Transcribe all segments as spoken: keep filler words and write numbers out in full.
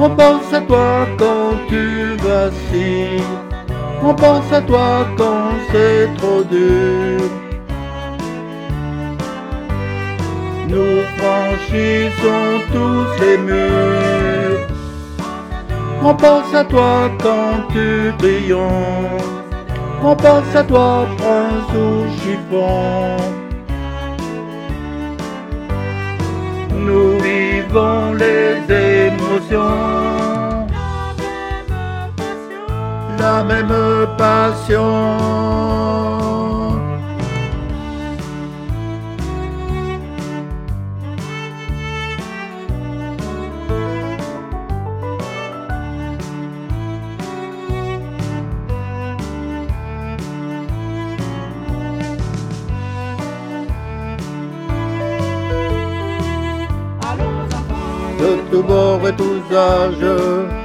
On pense à toi quand tu vacilles, on pense à toi quand c'est trop dur. Nous franchissons tous les murs. On pense à toi quand tu triomphes, on pense à toi prince ou chiffon. Nous vivons les émotions, la même passion. De tous bords et tous âges,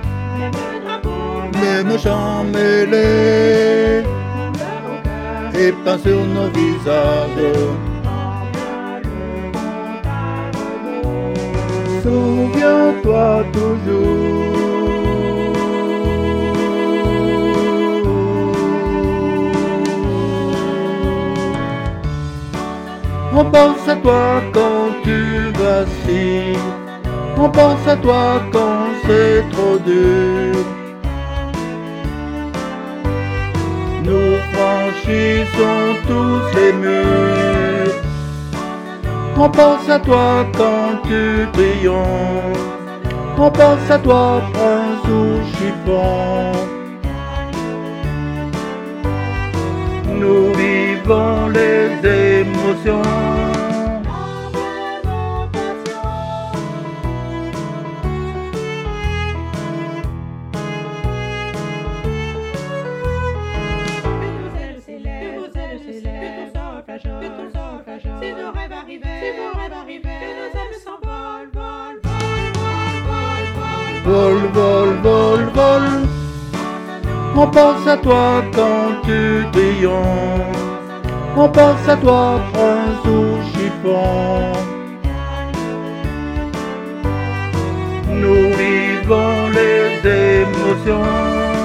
même chants mêlés et peints sur nos visages. Souviens-toi toujours. On pense à toi quand tu vacilles, on pense à toi quand c'est trop dur. Nous franchissons tous les murs. On pense à toi quand tu triomphes, on pense à toi prince ou chiffon. Nous vivons les émotions, si nos rêves arrivaient, si vos rêves arrivaient, que nos âmes s'envolent, vol, vol, vol, vol, vol, vol, vol. On pense à toi quand tu triomphes, on pense à toi prince ou chiffon. Nous vivons les émotions,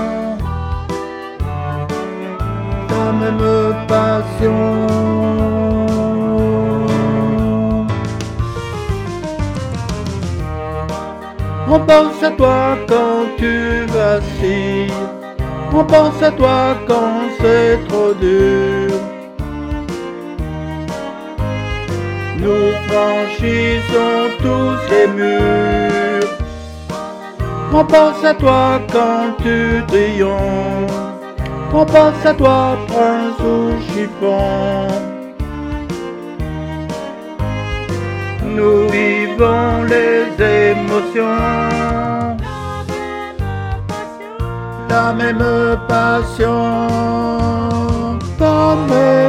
la même passion. On pense à toi quand tu vacilles, on pense à toi quand c'est trop dur. Nous franchissons tous les murs. On pense à toi quand tu triomphes, on pense à toi prince ou chiffon. Nous vivons les émotions, la même passion, la même